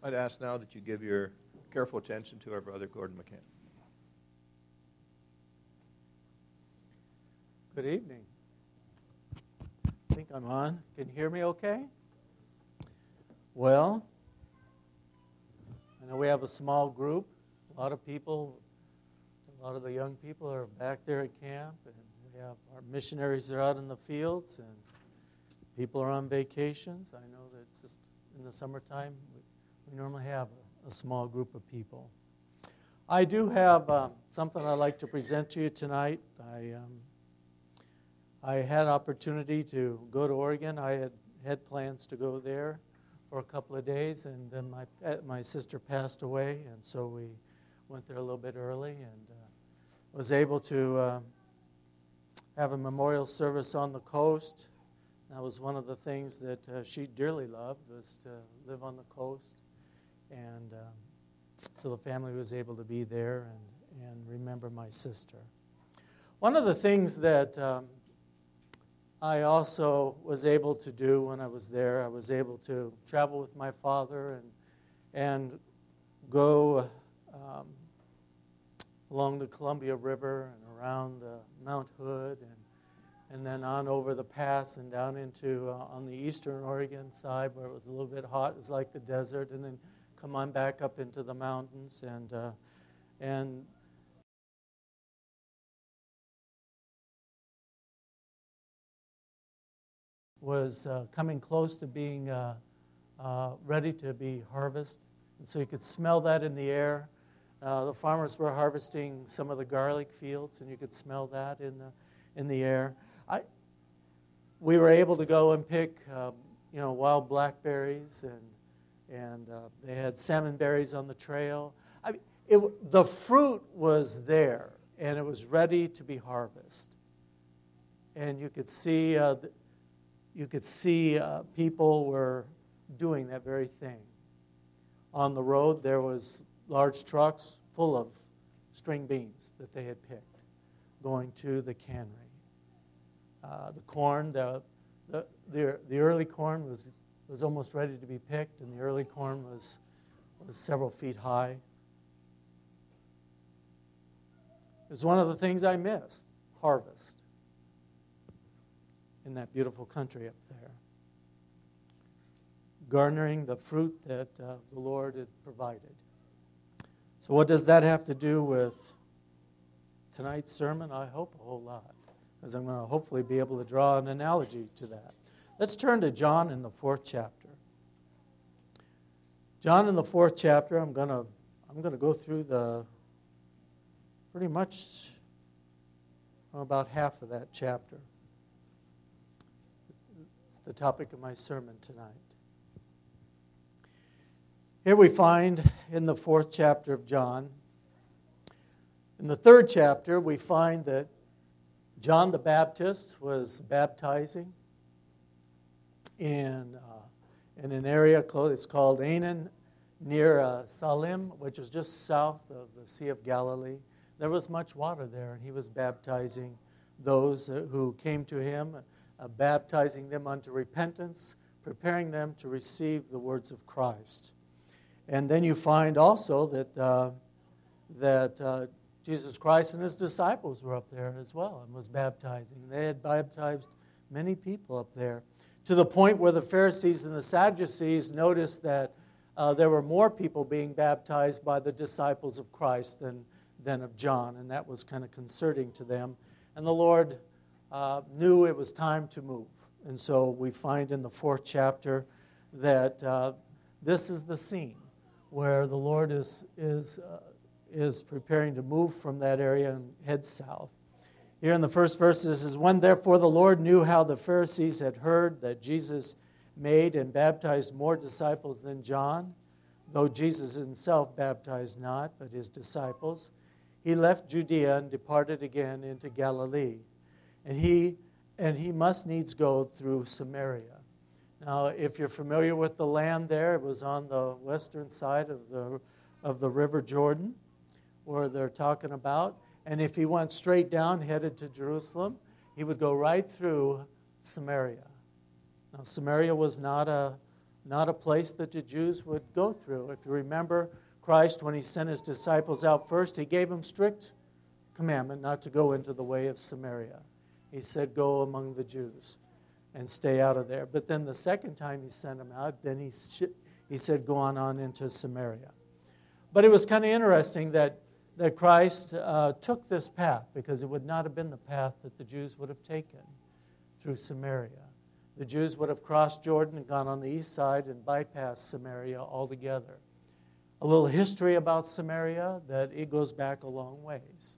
I'd ask now that you give your careful attention to our brother Gordon McCann. Good evening. I think I'm on. Can you hear me okay? Well, I know we have a small group, a lot of people, a lot of the young people are back there at camp, and we have our missionaries are out in the fields, and people are on vacations. I know that just in the summertime, we normally have a small group of people. I do have something I'd like to present to you tonight. I had opportunity to go to Oregon. I had plans to go there for a couple of days, and then my sister passed away, and so we went there a little bit early and was able to have a memorial service on the coast. That was one of the things that she dearly loved, was to live on the coast, and so the family was able to be there and remember my sister. One of the things that I also was able to do when I was there, I was able to travel with my father and go along the Columbia River and around Mount Hood and then on over the pass and down into on the eastern Oregon side where it was a little bit hot. It was like the desert, and then come on back up into the mountains and was coming close to being ready to be harvested. And so you could smell that in the air. The farmers were harvesting some of the garlic fields, and you could smell that in the air. We were able to go and pick wild blackberries, and they had salmon berries on the trail. The fruit was there, and it was ready to be harvested. And you could see people were doing that very thing. On the road, there was large trucks full of string beans that they had picked, going to the cannery. The corn, the early corn was almost ready to be picked, and the early corn was several feet high. It was one of the things I missed, harvest, in that beautiful country up there. Garnering the fruit that the Lord had provided. So what does that have to do with tonight's sermon? I hope a whole lot, because I'm going to hopefully be able to draw an analogy to that. Let's turn to John in the 4th chapter. John in the 4th chapter, I'm going to go through pretty much about half of that chapter. It's the topic of my sermon tonight. Here we find in the 4th chapter of John, in the 3rd chapter, we find that John the Baptist was baptizing in an area it's called Aenon, near Salim, which is just south of the Sea of Galilee. There was much water there, and he was baptizing those who came to him, baptizing them unto repentance, preparing them to receive the words of Christ. And then you find also that Jesus Christ and his disciples were up there as well and was baptizing. They had baptized many people up there, to the point where the Pharisees and the Sadducees noticed that there were more people being baptized by the disciples of Christ than of John, and that was kind of concerning to them. And the Lord knew it was time to move. And so we find in the 4th chapter that this is the scene where the Lord is preparing to move from that area and head south. Here in the first verse, it says, "When therefore the Lord knew how the Pharisees had heard that Jesus made and baptized more disciples than John, though Jesus himself baptized not, but his disciples, he left Judea and departed again into Galilee. And he must needs go through Samaria." Now, if you're familiar with the land there, it was on the western side of the River Jordan, where they're talking about. And if he went straight down, headed to Jerusalem, he would go right through Samaria. Now, Samaria was not a not a place that the Jews would go through. If you remember, Christ, when he sent his disciples out first, he gave them strict commandment not to go into the way of Samaria. He said, go among the Jews and stay out of there. But then the second time he sent them out, then he said, go on into Samaria. But it was kind of interesting that Christ took this path, because it would not have been the path that the Jews would have taken through Samaria. The Jews would have crossed Jordan and gone on the east side and bypassed Samaria altogether. A little history about Samaria, that it goes back a long ways.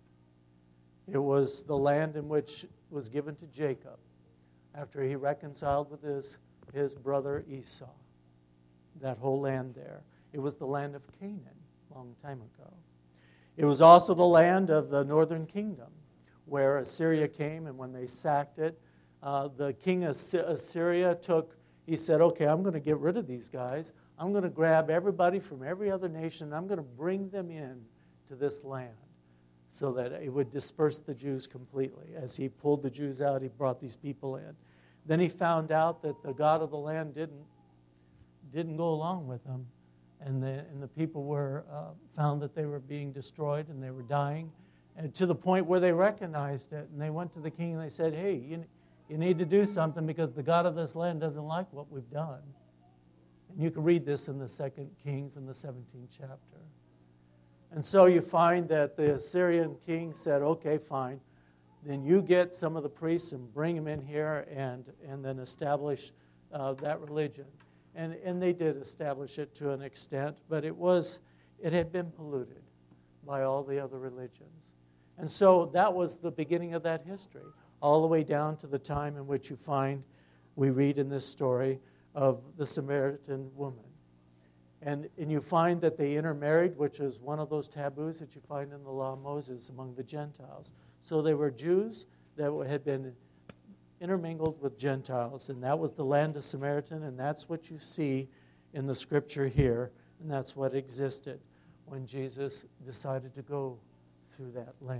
It was the land in which was given to Jacob after he reconciled with his brother Esau. That whole land there. It was the land of Canaan a long time ago. It was also the land of the northern kingdom, where Assyria came, and when they sacked it, the king of Assyria he said, okay, I'm going to get rid of these guys. I'm going to grab everybody from every other nation, and I'm going to bring them in to this land so that it would disperse the Jews completely. As he pulled the Jews out, he brought these people in. Then he found out that the God of the land didn't go along with them, and the people were found that they were being destroyed and they were dying, and to the point where they recognized it, and they went to the king and they said, hey, you need to do something, because the God of this land doesn't like what we've done. And you can read this in the 2 Kings in the 17th chapter. And so you find that the Assyrian king said, okay, fine, then you get some of the priests and bring them in here and then establish that religion. And they did establish it to an extent, but it had been polluted by all the other religions. And so that was the beginning of that history, all the way down to the time in which we read in this story of the Samaritan woman. And you find that they intermarried, which is one of those taboos that you find in the law of Moses among the Gentiles. So they were Jews that had been intermingled with Gentiles, and that was the land of Samaritan, and that's what you see in the scripture here, and that's what existed when Jesus decided to go through that land.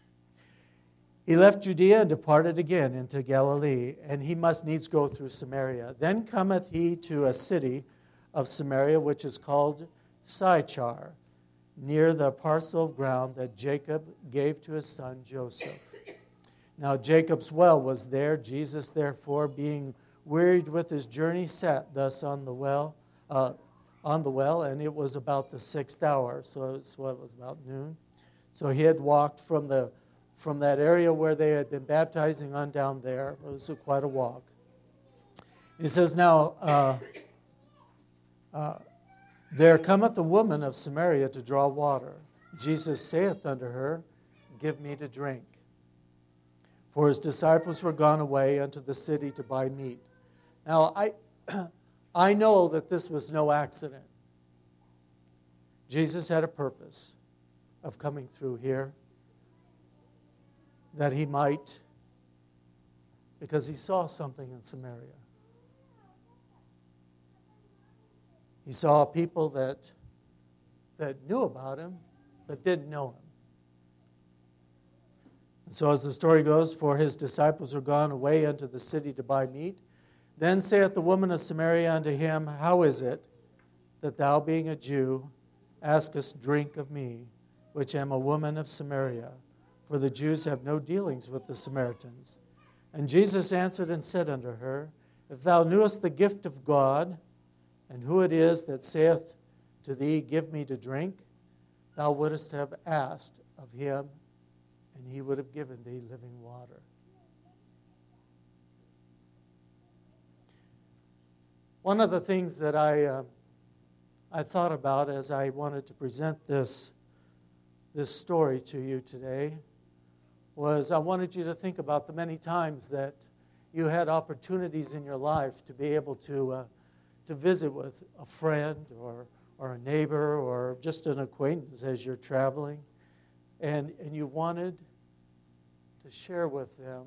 He left Judea and departed again into Galilee, and he must needs go through Samaria. Then cometh he to a city of Samaria, which is called Sychar, near the parcel of ground that Jacob gave to his son Joseph. Now Jacob's well was there. Jesus, therefore, being wearied with his journey, sat thus on the well, and it was about the 6th hour, so it was about noon. So he had walked from that area where they had been baptizing on down there. It was quite a walk. He says, now, there cometh a woman of Samaria to draw water. Jesus saith unto her, give me to drink. For his disciples were gone away unto the city to buy meat. Now, I know that this was no accident. Jesus had a purpose of coming through here, that he might, because he saw something in Samaria. He saw people that knew about him, but didn't know him. And so as the story goes, for his disciples were gone away unto the city to buy meat. Then saith the woman of Samaria unto him, how is it that thou, being a Jew, askest drink of me, which am a woman of Samaria? For the Jews have no dealings with the Samaritans. And Jesus answered and said unto her, if thou knewest the gift of God, and who it is that saith to thee, give me to drink, thou wouldest have asked of him, and he would have given thee living water. One of the things that I thought about as I wanted to present this story to you today was I wanted you to think about the many times that you had opportunities in your life to be able to visit with a friend or a neighbor or just an acquaintance as you're traveling, and you wanted to share with them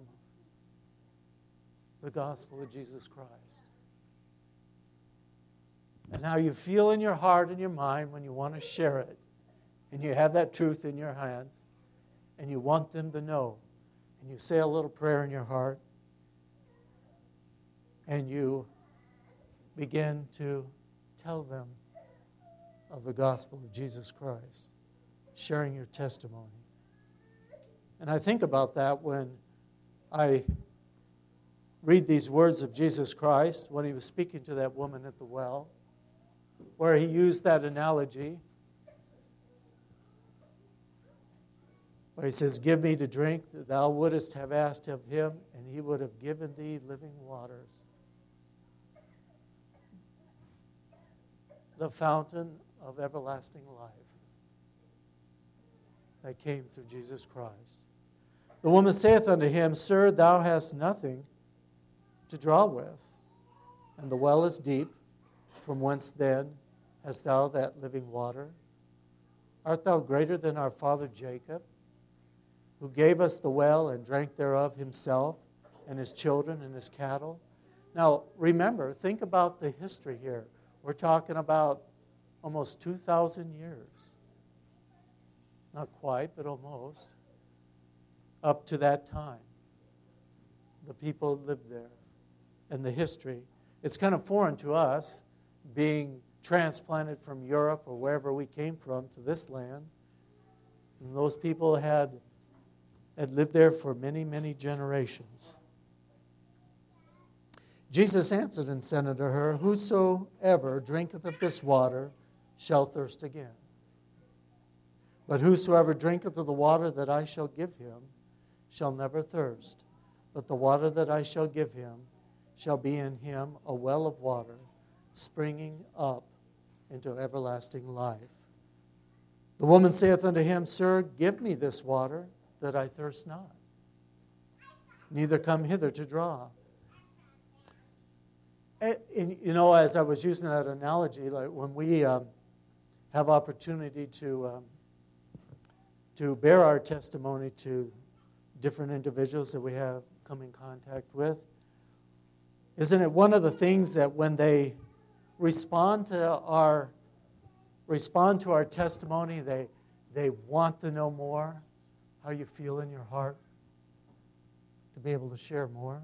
the gospel of Jesus Christ. And how you feel in your heart and your mind when you want to share it, and you have that truth in your hands, and you want them to know, and you say a little prayer in your heart, and you begin to tell them of the gospel of Jesus Christ, sharing your testimony. And I think about that when I read these words of Jesus Christ when he was speaking to that woman at the well, where he used that analogy, where he says, "Give me to drink, that thou wouldest have asked of him, and he would have given thee living waters." The fountain of everlasting life that came through Jesus Christ. The woman saith unto him, "Sir, thou hast nothing to draw with, and the well is deep. From whence then hast thou that living water? Art thou greater than our father Jacob, who gave us the well and drank thereof himself, and his children and his cattle?" Now, remember, think about the history here. We're talking about almost 2,000 years. Not quite, but almost. Up to that time, the people lived there. And the history, it's kind of foreign to us, being transplanted from Europe or wherever we came from to this land. And those people had lived there for many, many generations. Jesus answered and said unto her, "Whosoever drinketh of this water shall thirst again. But whosoever drinketh of the water that I shall give him shall never thirst. But the water that I shall give him shall be in him a well of water, springing up into everlasting life." The woman saith unto him, "Sir, give me this water, that I thirst not, neither come hither to draw." And, as I was using that analogy, like when we have opportunity to bear our testimony to different individuals that we have come in contact with, isn't it one of the things that when they respond to our testimony, they want to know more, how you feel in your heart, to be able to share more?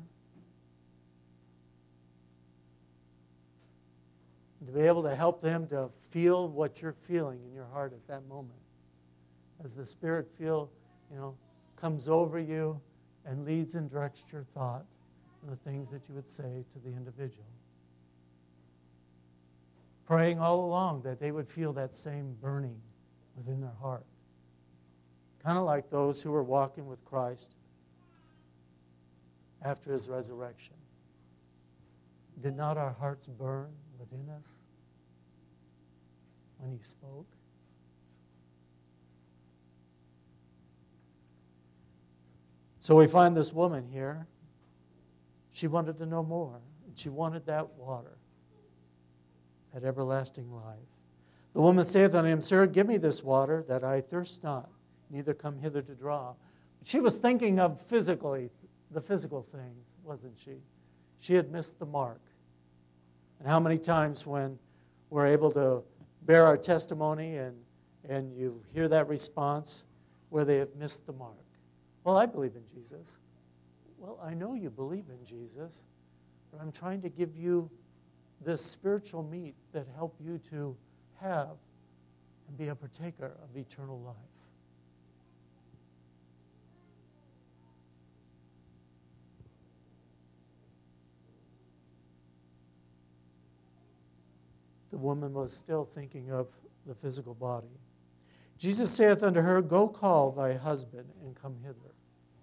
To be able to help them to feel what you're feeling in your heart at that moment. As the Spirit comes over you and leads and directs your thought and the things that you would say to the individual. Praying all along that they would feel that same burning within their heart. Kind of like those who were walking with Christ after his resurrection. Did not our hearts burn within us when he spoke? So we find this woman here. She wanted to know more, and she wanted that water, that everlasting life. The woman saith unto him, "Sir, give me this water, that I thirst not, neither come hither to draw." She was thinking of the physical things, wasn't she? She had missed the mark. And how many times when we're able to bear our testimony and you hear that response where they have missed the mark? "Well, I believe in Jesus." Well, I know you believe in Jesus, but I'm trying to give you this spiritual meat that help you to have and be a partaker of eternal life. The woman was still thinking of the physical body. Jesus saith unto her, "Go call thy husband and come hither."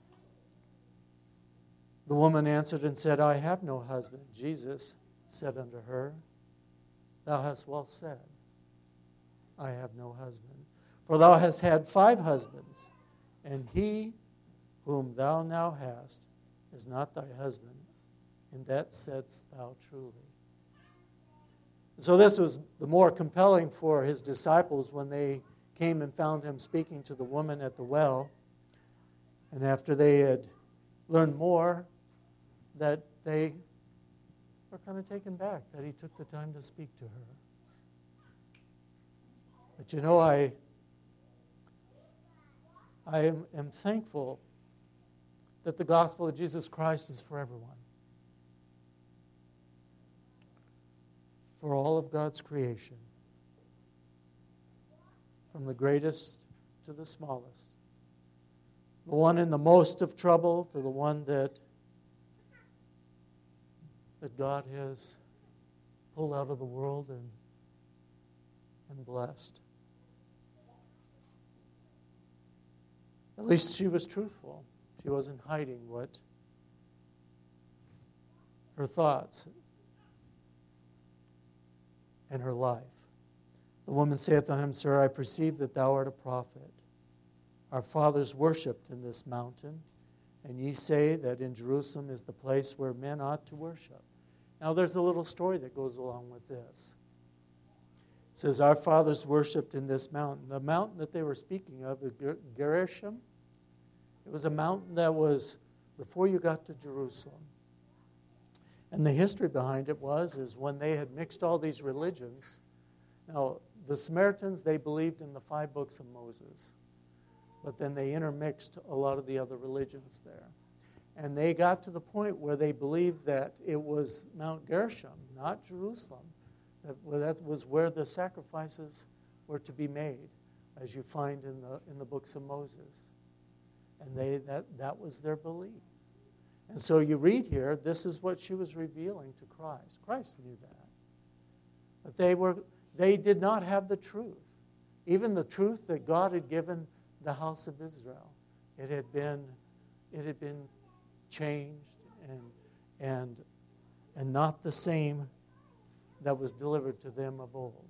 The woman answered and said, "I have no husband." Jesus said unto her, "Thou hast well said, I have no husband. For thou hast had 5 husbands, and he whom thou now hast is not thy husband. In that saidst thou truly." So this was the more compelling for his disciples when they came and found him speaking to the woman at the well. And after they had learned more, that they were kind of taken back that he took the time to speak to her. But I am thankful that the gospel of Jesus Christ is for everyone. for all of God's creation, from the greatest to the smallest, the one in the most of trouble to the one that God has pulled out of the world and blessed. At least she was truthful. She wasn't hiding what her thoughts and her life. The woman saith unto him, Sir, I perceive that thou art a prophet. Our fathers worshipped in this mountain, and ye say that in Jerusalem is the place where men ought to worship. Now there's a little story that goes along with this. It says, our fathers worshipped in this mountain. The mountain that they were speaking of, the Gerizim, it was a mountain that was before you got to Jerusalem. And the history behind it is when they had mixed all these religions. Now, the Samaritans, they believed in the 5 books of Moses. But then they intermixed a lot of the other religions there. And they got to the point where they believed that it was Mount Gerizim, not Jerusalem. That was where the sacrifices were to be made, as you find in the books of Moses. And that was their belief. And so you read here, this is what she was revealing to Christ. Christ knew that. But they did not have the truth. Even the truth that God had given the house of Israel. It had been changed and not the same that was delivered to them of old.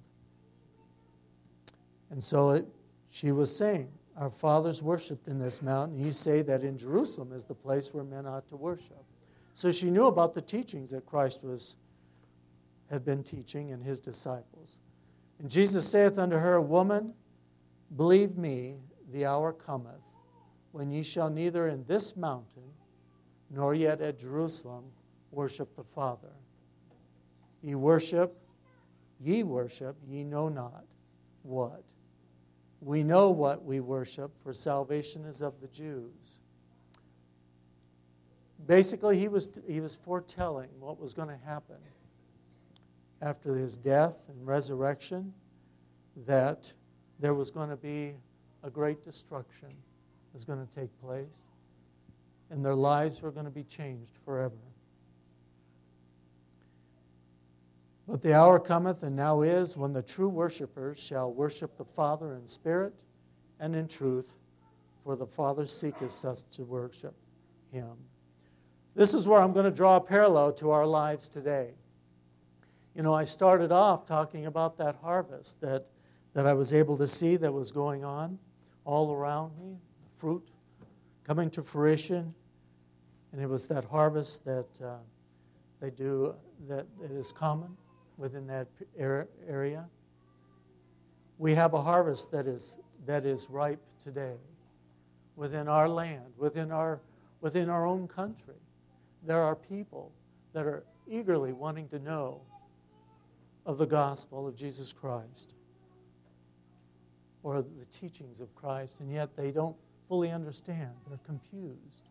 And so she was saying, our fathers worshipped in this mountain. You say that in Jerusalem is the place where men ought to worship. So she knew about the teachings that Christ had been teaching and his disciples. And Jesus saith unto her, Woman, believe me, the hour cometh, when ye shall neither in this mountain, nor yet at Jerusalem, worship the Father. Ye worship, ye know not what. We know what we worship, for salvation is of the Jews. Basically, he was foretelling what was going to happen after his death and resurrection, that there was going to be a great destruction that was going to take place, and their lives were going to be changed forever. But the hour cometh, and now is, when the true worshipers shall worship the Father in spirit and in truth, for the Father seeketh such to worship him. This is where I'm going to draw a parallel to our lives today. You know, I started off talking about that harvest that I was able to see that was going on all around me, the fruit coming to fruition, and it was that harvest that they do that is common within that area. We have a harvest that is ripe today within our land, within our own country. There are people that are eagerly wanting to know of the gospel of Jesus Christ or the teachings of Christ, and yet they don't fully understand. They're confused.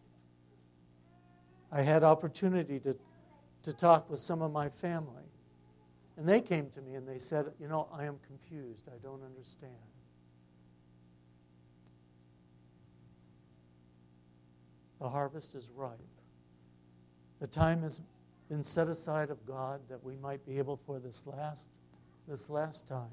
I had opportunity to talk with some of my family. And they came to me and they said, you know, I am confused. I don't understand. The harvest is ripe. The time has been set aside of God that we might be able for this last time,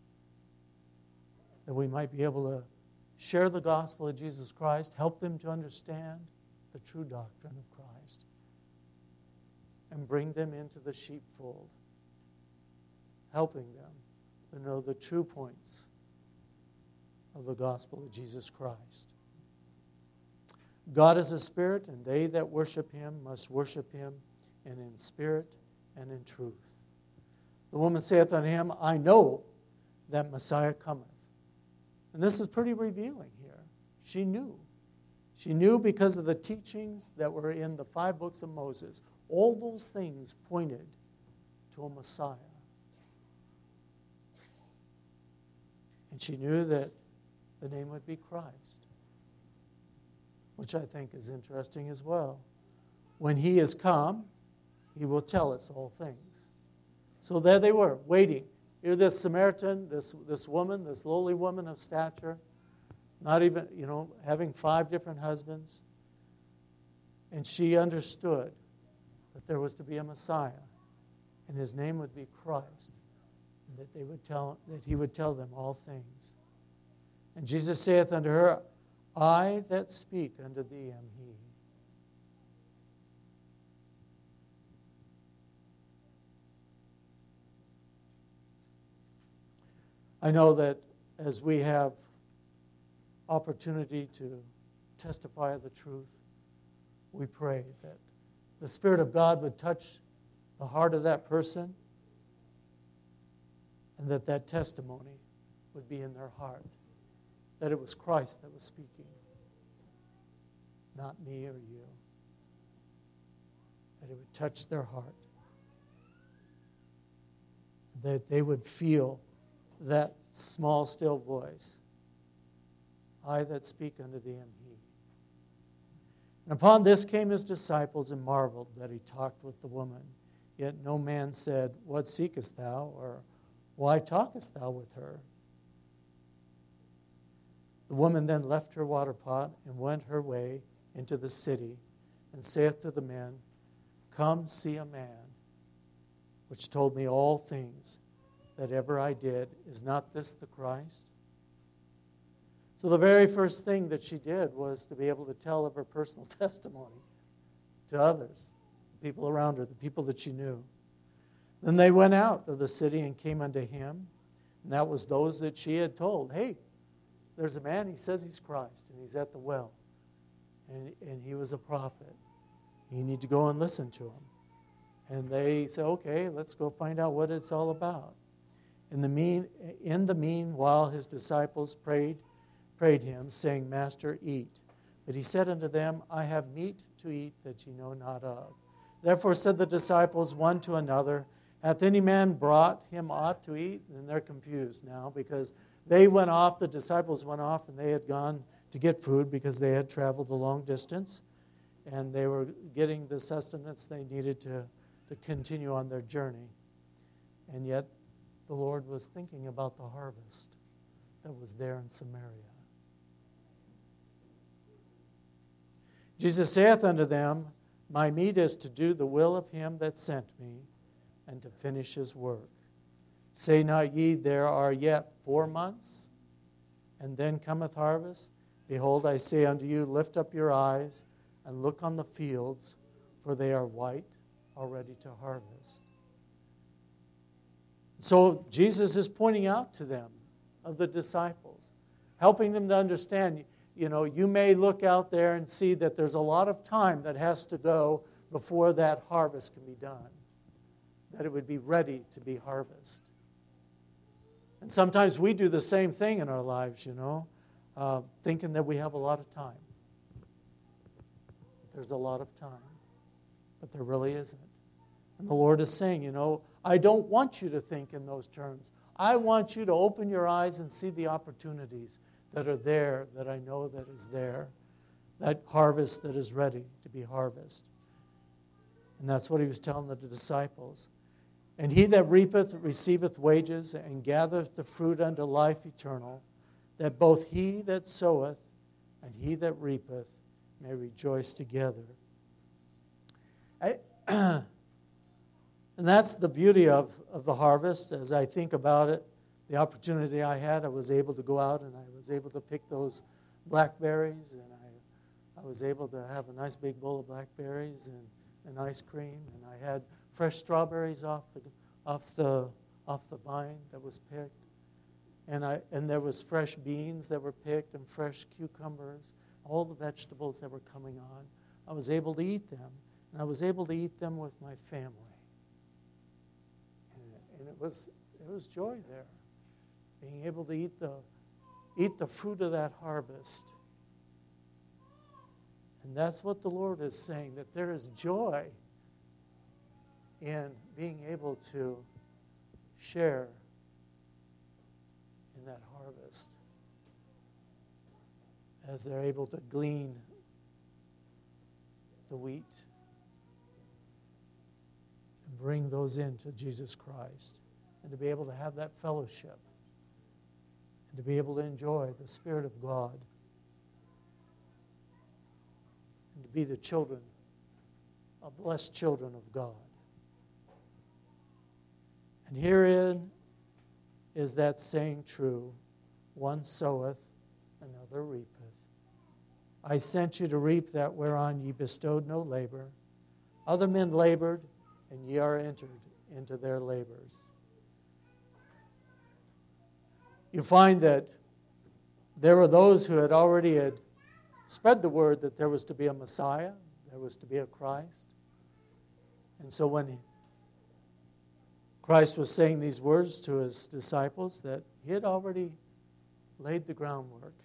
that we might be able to share the gospel of Jesus Christ, help them to understand the true doctrine of Christ, and bring them into the sheepfold, helping them to know the true points of the gospel of Jesus Christ. God is a spirit, and they that worship him must worship him and in spirit and in truth. The woman saith unto him, I know that Messiah cometh. And this is pretty revealing here. She knew. She knew because of the teachings that were in the 5 books of Moses. All those things pointed to a Messiah. And she knew that the name would be Christ, which I think is interesting as well. When he is come, he will tell us all things. So there they were, waiting. Here this Samaritan, this woman, this lowly woman of stature, not even, having 5 different husbands. And she understood that there was to be a Messiah, and his name would be Christ, and that he would tell them all things. And Jesus saith unto her, I that speak unto thee am he. I know that as we have opportunity to testify of the truth, we pray that the Spirit of God would touch the heart of that person and that testimony would be in their heart, that it was Christ that was speaking, not me or you, that it would touch their heart, that they would feel that small, still voice, I that speak unto thee am he. And upon this came his disciples and marveled that he talked with the woman. Yet no man said, What seekest thou? Or why talkest thou with her? The woman then left her water pot and went her way into the city and saith to the men, Come see a man which told me all things that ever I did. Is not this the Christ? So the very first thing that she did was to be able to tell of her personal testimony to others, the people around her, the people that she knew. Then they went out of the city and came unto him, and that was those that she had told, Hey, there's a man, he says he's Christ, and he's at the well, and he was a prophet. You need to go and listen to him. And they said, Okay, let's go find out what it's all about. In the meanwhile, his disciples prayed him, saying, Master, eat. But he said unto them, I have meat to eat that ye know not of. Therefore said the disciples one to another, Hath any man brought him aught to eat? And they're confused now because they went off, the disciples went off, and they had gone to get food because they had traveled a long distance, and they were getting the sustenance they needed to continue on their journey. And yet the Lord was thinking about the harvest that was there in Samaria. Jesus saith unto them, My meat is to do the will of him that sent me, and to finish his work. Say not ye, There are yet 4 months, and then cometh harvest? Behold, I say unto you, Lift up your eyes, and look on the fields, for they are white, already to harvest. So Jesus is pointing out to them, of the disciples, helping them to understand, you may look out there and see that there's a lot of time that has to go before that harvest can be done, that it would be ready to be harvested. And sometimes we do the same thing in our lives, thinking that we have a lot of time. There's a lot of time, but there really isn't. And the Lord is saying, I don't want you to think in those terms. I want you to open your eyes and see the opportunities that are there, that I know that is there, that harvest that is ready to be harvested. And that's what he was telling the disciples. And he that reapeth receiveth wages, and gathereth the fruit unto life eternal, that both he that soweth and he that reapeth may rejoice together. And that's the beauty of the harvest. As I think about it, the opportunity I had, I was able to go out and I was able to pick those blackberries, and I was able to have a nice big bowl of blackberries and ice cream, and I had fresh strawberries off the vine that was picked, and there was fresh beans that were picked and fresh cucumbers, all the vegetables that were coming on. I was able to eat them, and I was able to eat them with my family. And it was joy there, being able to eat the fruit of that harvest. And that's what the Lord is saying, that there is joy in being able to share in that harvest as they're able to glean the wheat. and bring those into Jesus Christ, and to be able to have that fellowship, and to be able to enjoy the Spirit of God, and to be the children, blessed children of God. And herein is that saying true, one soweth, another reapeth. I sent you to reap that whereon ye bestowed no labor. Other men labored, and ye are entered into their labors. You find that there were those who had already spread the word that there was to be a Messiah, there was to be a Christ. And so when Christ was saying these words to his disciples, that he had already laid the groundwork.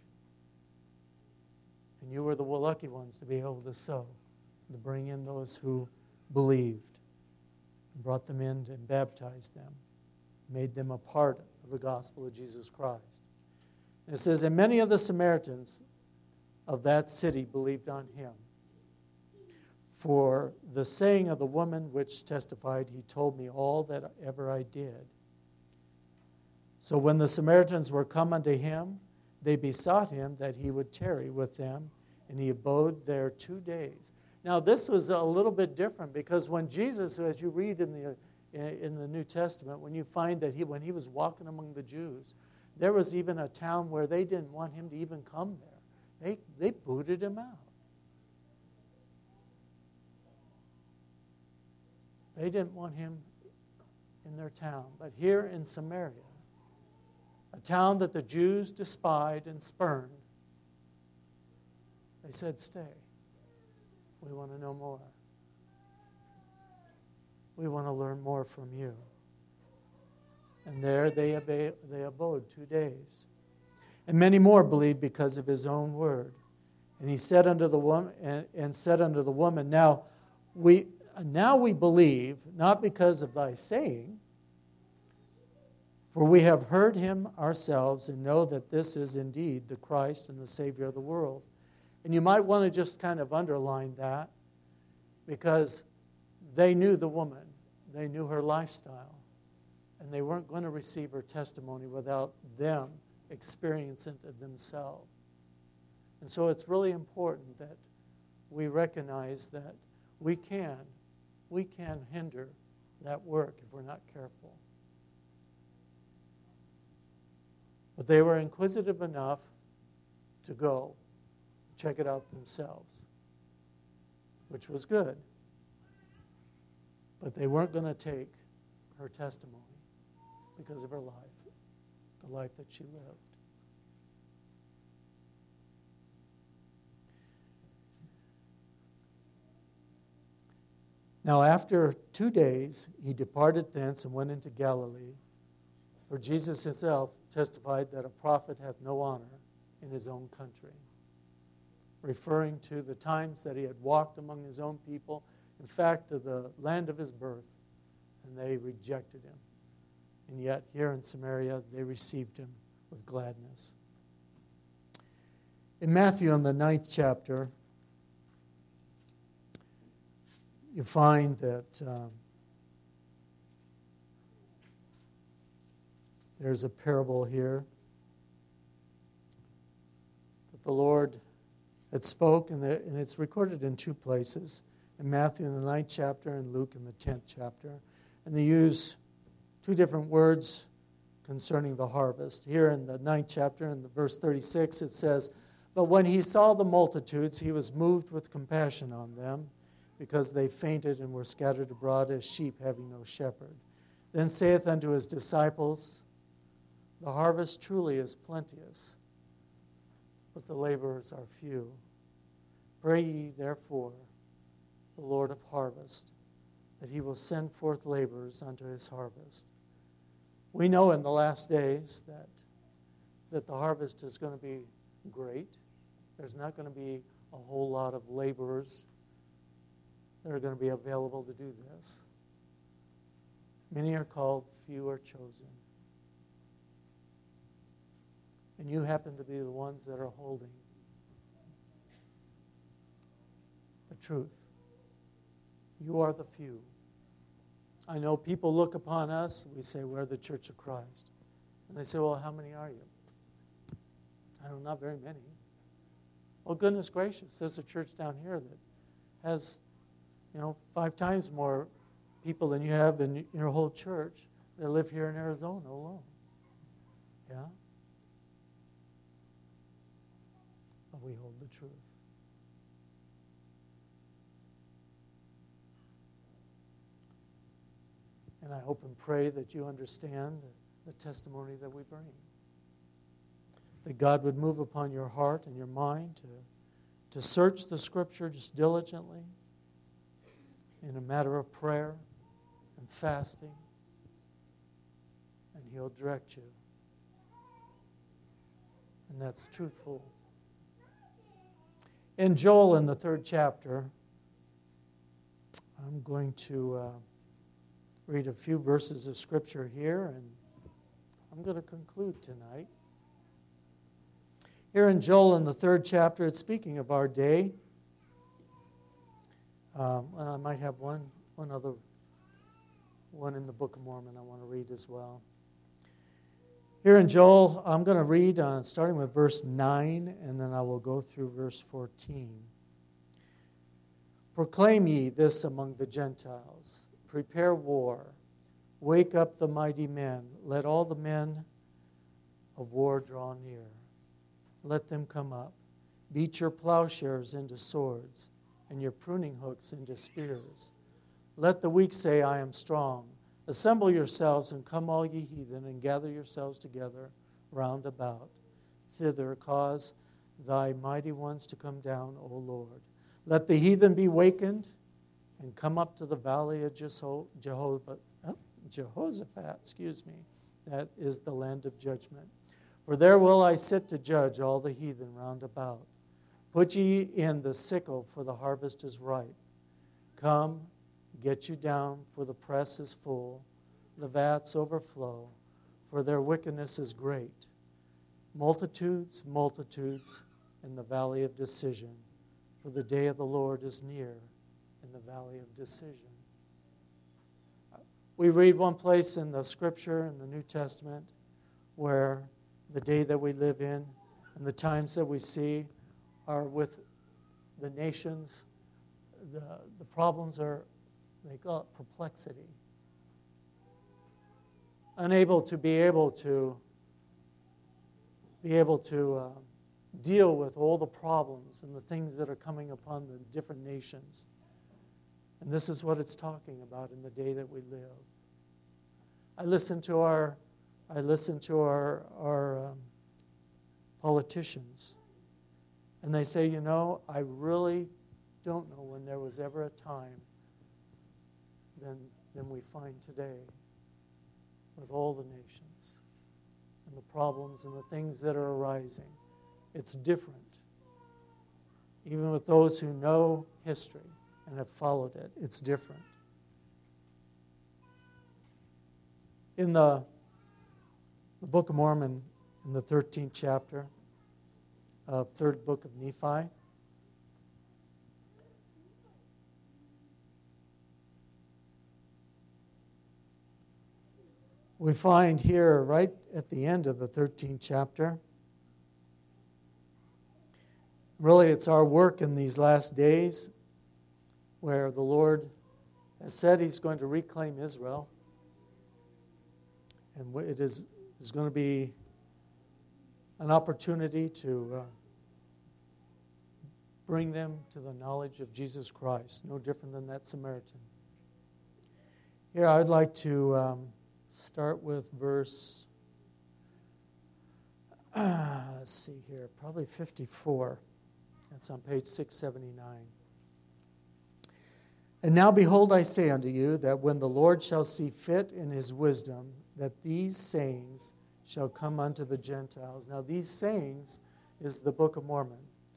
And you were the lucky ones to be able to sow, to bring in those who believed, and brought them in and baptized them, made them a part of the gospel of Jesus Christ. And it says, and many of the Samaritans of that city believed on him. For the saying of the woman which testified, he told me all that ever I did. So when the Samaritans were come unto him, they besought him that he would tarry with them, and he abode there 2 days. Now this was a little bit different, because when Jesus, as you read in the New Testament, when you find that when he was walking among the Jews, there was even a town where they didn't want him to even come there. They booted him out. They didn't want him in their town. But here in Samaria, a town that the Jews despised and spurned, they said, stay. We want to know more. We want to learn more from you. And there they abode 2 days. And many more believed because of his own word. And he said unto the woman, Now we believe, not because of thy saying, for we have heard him ourselves and know that this is indeed the Christ and the Savior of the world. And you might want to just kind of underline that, because they knew the woman, they knew her lifestyle, and they weren't going to receive her testimony without them experiencing it themselves. And so it's really important that we recognize that we can hinder that work if we're not careful. But they were inquisitive enough to go check it out themselves, which was good. But they weren't going to take her testimony because of her life, the life that she lived. Now, after 2 days, he departed thence and went into Galilee, for Jesus himself testified that a prophet hath no honor in his own country, referring to the times that he had walked among his own people, in fact, to the land of his birth, and they rejected him. And yet, here in Samaria, they received him with gladness. In Matthew, in the 9th chapter, you find that there's a parable here that the Lord had spoke, and it's recorded in 2 places, in Matthew in the 9th chapter and Luke in the 10th chapter. And they use 2 different words concerning the harvest. Here in the 9th chapter, in the verse 36, it says, But when he saw the multitudes, he was moved with compassion on them, because they fainted and were scattered abroad as sheep having no shepherd. Then saith unto his disciples, The harvest truly is plenteous, but the laborers are few. Pray ye therefore the Lord of harvest, that he will send forth laborers unto his harvest. We know in the last days that the harvest is going to be great. There's not going to be a whole lot of laborers that are going to be available to do this. Many are called, few are chosen. And you happen to be the ones that are holding the truth. You are the few. I know people look upon us, we say, we're the Church of Christ. And they say, well, how many are you? I don't know, not very many. Well, goodness gracious, there's a church down here that has, 5 times more people than you have in your whole church that live here in Arizona alone. Yeah? But we hold the truth. And I hope and pray that you understand the testimony that we bring. That God would move upon your heart and your mind to search the Scriptures diligently in a matter of prayer and fasting, and He'll direct you. And that's truthful. In Joel, in the 3rd chapter, I'm going to read a few verses of Scripture here, and I'm going to conclude tonight. Here in Joel, in the 3rd chapter, it's speaking of our day. I might have one other one in the Book of Mormon I want to read as well. Here in Joel, I'm going to read starting with verse 9, and then I will go through verse 14. Proclaim ye this among the Gentiles. Prepare war. Wake up the mighty men. Let all the men of war draw near. Let them come up. Beat your plowshares into swords, and your pruning hooks into spears. Let the weak say, I am strong. Assemble yourselves, and come all ye heathen, and gather yourselves together round about. Thither cause thy mighty ones to come down, O Lord. Let the heathen be wakened, and come up to the valley of Jehoshaphat, that is the land of judgment. For there will I sit to judge all the heathen round about. Put ye in the sickle, for the harvest is ripe. Come, get you down, for the press is full. The vats overflow, for their wickedness is great. Multitudes, multitudes in the valley of decision, for the day of the Lord is near in the valley of decision. We read one place in the Scripture, in the New Testament, where the day that we live in and the times that we see are with the nations. The problems are, they call it perplexity. Unable to deal with all the problems and the things that are coming upon the different nations. And this is what it's talking about in the day that we live. I listen to our politicians, and they say, I really don't know when there was ever a time than we find today with all the nations and the problems and the things that are arising. It's different. Even with those who know history and have followed it, it's different. In the Book of Mormon, in the 13th chapter of 3rd book of Nephi, we find here, right at the end of the 13th chapter, really it's our work in these last days where the Lord has said He's going to reclaim Israel. And it is going to be an opportunity to bring them to the knowledge of Jesus Christ, no different than that Samaritan. Here I'd like to start with verse, let's see here, probably 54. That's on page 679. And now behold, I say unto you that when the Lord shall see fit in His wisdom, that these sayings shall come unto the Gentiles. Now these sayings is the Book of Mormon,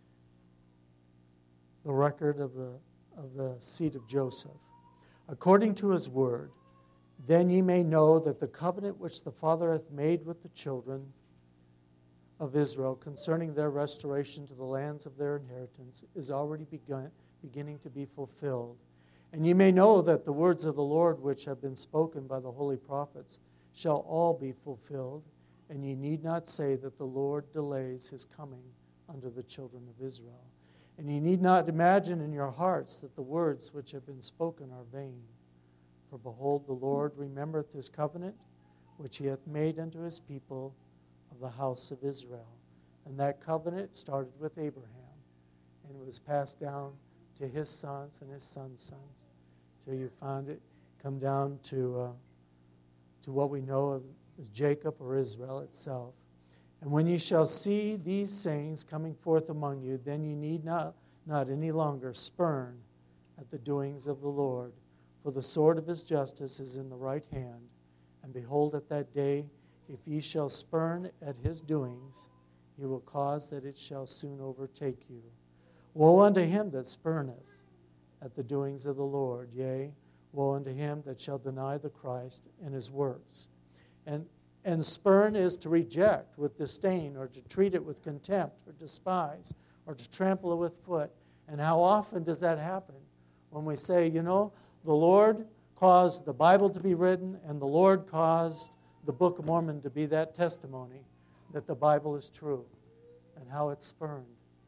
the record of the seed of Joseph. According to His word, then ye may know that the covenant which the Father hath made with the children of Israel concerning their restoration to the lands of their inheritance is already beginning to be fulfilled. And ye may know that the words of the Lord which have been spoken by the holy prophets shall all be fulfilled, and ye need not say that the Lord delays his coming unto the children of Israel. And ye need not imagine in your hearts that the words which have been spoken are vain. For behold, the Lord remembereth his covenant, which he hath made unto his people of the house of Israel. And that covenant started with Abraham, and it was passed down to his sons and his sons' sons, till you find it come down to what we know of as Jacob or Israel itself. And when ye shall see these sayings coming forth among you, then ye need not any longer spurn at the doings of the Lord, for the sword of his justice is in the right hand. And behold, at that day, if ye shall spurn at his doings, he will cause that it shall soon overtake you. Woe unto him that spurneth at the doings of the Lord, yea, woe unto him that shall deny the Christ and his works. And spurn is to reject with disdain, or to treat it with contempt, or despise, or to trample it with foot. And how often does that happen? When we say, the Lord caused the Bible to be written, and the Lord caused the Book of Mormon to be that testimony that the Bible is true, and how it's spurned.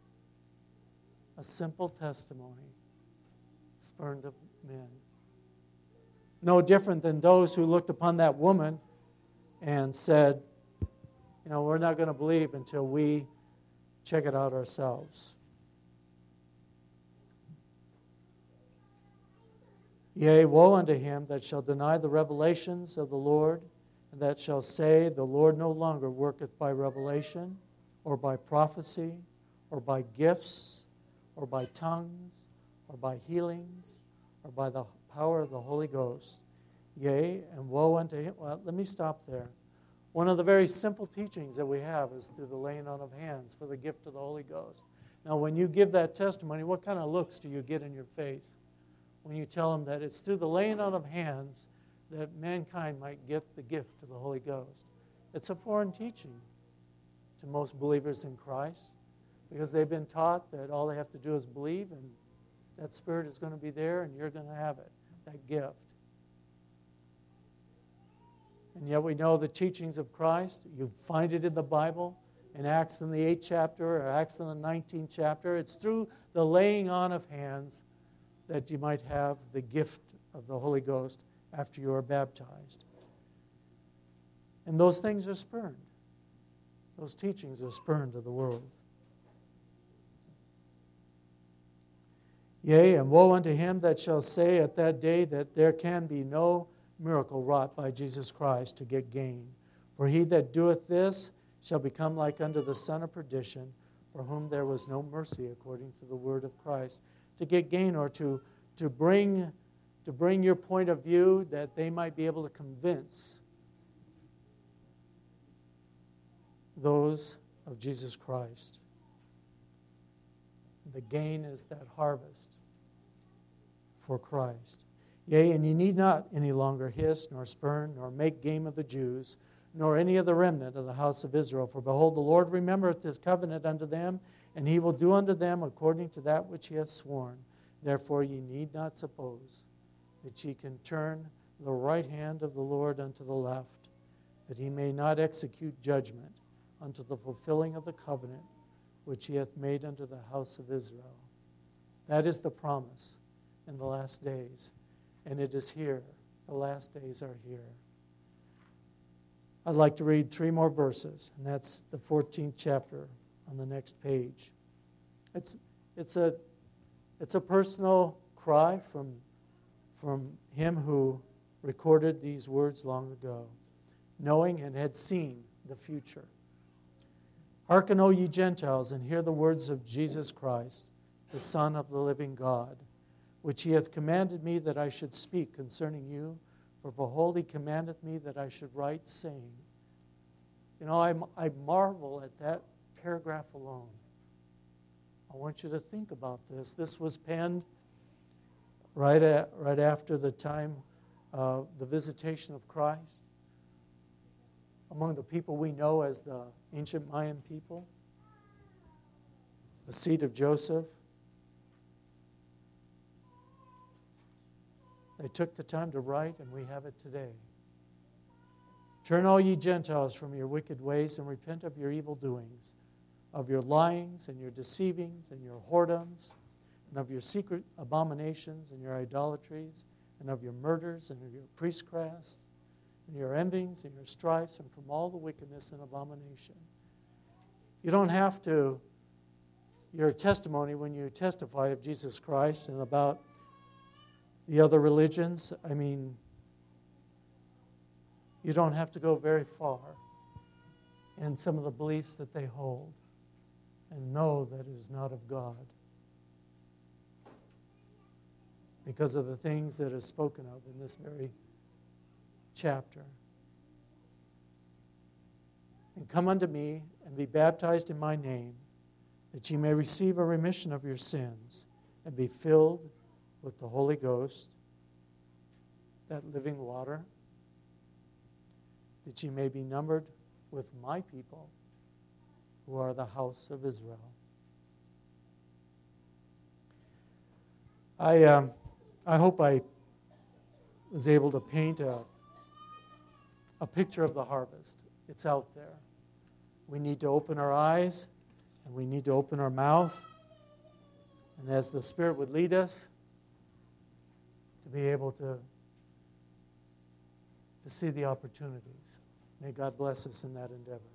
A simple testimony, spurned of men. No different than those who looked upon that woman and said, we're not going to believe until we check it out ourselves. Yea, woe unto him that shall deny the revelations of the Lord, and that shall say, the Lord no longer worketh by revelation, or by prophecy, or by gifts, or by tongues, or by healings, or by the power of the Holy Ghost. Yea, and woe unto him. Well, let me stop there. One of the very simple teachings that we have is through the laying on of hands for the gift of the Holy Ghost. Now, when you give that testimony, what kind of looks do you get in your face when you tell them that it's through the laying on of hands that mankind might get the gift of the Holy Ghost? It's a foreign teaching to most believers in Christ, because they've been taught that all they have to do is believe, and that Spirit is going to be there, and you're going to have it, that gift. And yet we know the teachings of Christ. You find it in the Bible, in Acts in the 8th chapter, or Acts in the 19th chapter. It's through the laying on of hands that you might have the gift of the Holy Ghost after you are baptized. And those things are spurned. Those teachings are spurned of the world. Yea, and woe unto him that shall say at that day that there can be no miracle wrought by Jesus Christ to get gain. For he that doeth this shall become like unto the son of perdition, for whom there was no mercy according to the word of Christ. To get gain, or to bring your point of view, that they might be able to convince those of Jesus Christ. The gain is that harvest for Christ. Yea, and ye need not any longer hiss, nor spurn, nor make game of the Jews, nor any of the remnant of the house of Israel. For behold, the Lord remembereth his covenant unto them, and he will do unto them according to that which he hath sworn. Therefore ye need not suppose that ye can turn the right hand of the Lord unto the left, that he may not execute judgment unto the fulfilling of the covenant which he hath made unto the house of Israel. That is the promise in the last days. And it is here. The last days are here. I'd like to read 3 more verses, and that's the 14th chapter on the next page. It's a personal cry from him who recorded these words long ago, knowing and had seen the future. Hearken, O ye Gentiles, and hear the words of Jesus Christ, the Son of the living God, which he hath commanded me that I should speak concerning you. For behold, he commandeth me that I should write, saying, I marvel at that paragraph alone. I want you to think about this. This was penned right after the time of the visitation of Christ among the people we know as the ancient Mayan people, the seed of Joseph. I took the time to write, and we have it today. Turn all ye Gentiles from your wicked ways and repent of your evil doings, of your lyings and your deceivings and your whoredoms, and of your secret abominations and your idolatries, and of your murders and of your priestcrafts, and your envyings and your strifes, and from all the wickedness and abomination. You don't have to, your testimony when you testify of Jesus Christ and about the other religions, you don't have to go very far in some of the beliefs that they hold and know that it is not of God because of the things that is spoken of in this very chapter. And come unto me and be baptized in my name, that ye may receive a remission of your sins and be filled with the Holy Ghost, that living water, that ye may be numbered with my people who are the house of Israel. I hope I was able to paint a picture of the harvest. It's out there. We need to open our eyes, and we need to open our mouth, and as the Spirit would lead us, to be able to see the opportunities. May God bless us in that endeavor.